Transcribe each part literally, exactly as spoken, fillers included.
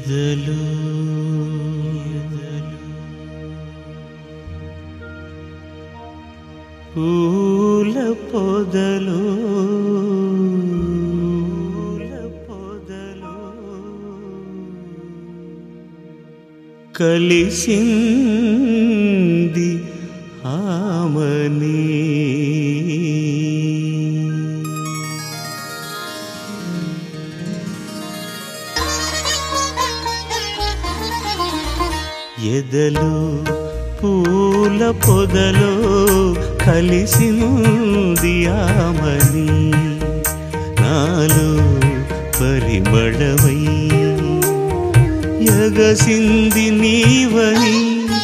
ఎదలు పూల పొదలు కలిసింది ఆమని ఎదలు పూల పొదలో కలిసింది ఆమని నాలో పరిమళమై ఎగసింది నీవని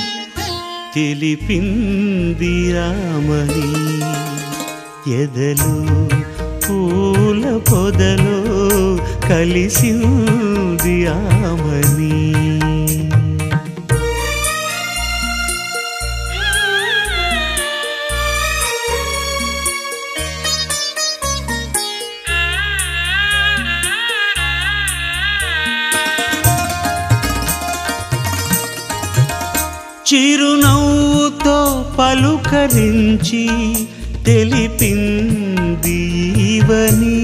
తెలిపింది ఆమని ఎదలు పూల పొదలో కలిసింది ఆమని చిరునవ్వుతో పలుకరించి తెలిపింది ఈవని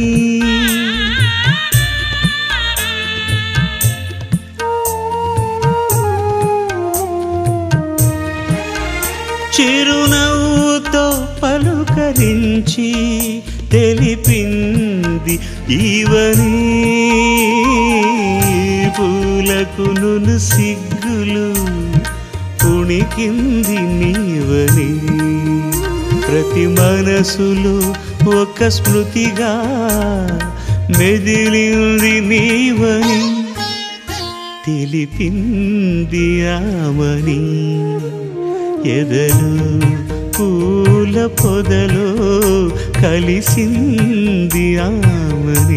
చిరునవ్వుతో పలుకరించి తెలిపింది ఈవని పూలకును సిగ్గులు పుణికింది నీవని ప్రతి మనసులో ఒక స్మృతిగా మెదిలింది నీవని తెలిపింది ఆమని ఎదలు పూల పొదలో కలిసింది ఆమని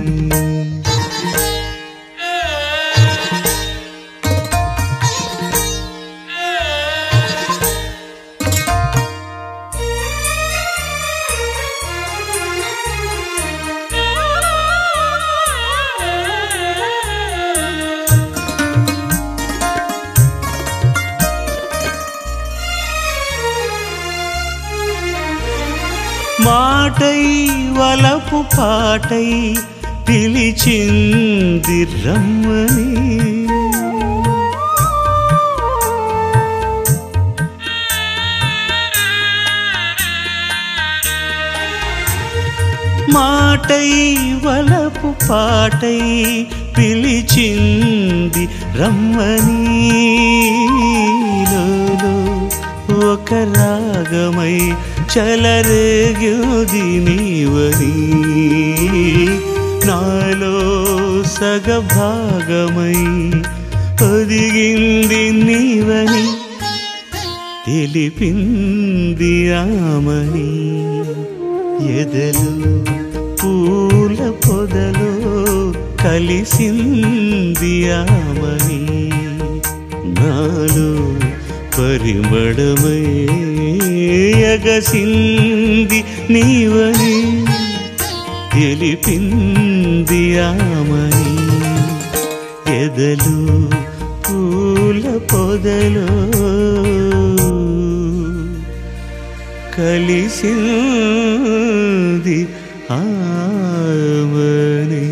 మాటై వలపు పాటై పిలిచింది రమ్మని మాటై వలపు పాటై పిలిచింది రమ్మని లోలో ఒక రాగమై చలరేగ్యోది నీవని నాలో సగభాగమై ఒదిగింది నీవని తెలిపింది ఆమని ఎదలు పూల పొదలో కలిసింది ఆమని నాలో పరిమళమై ఎగసింది నీవని తెలిపింది ఆమని ఎదలు పూల పొదలో కలిసింది ఆమని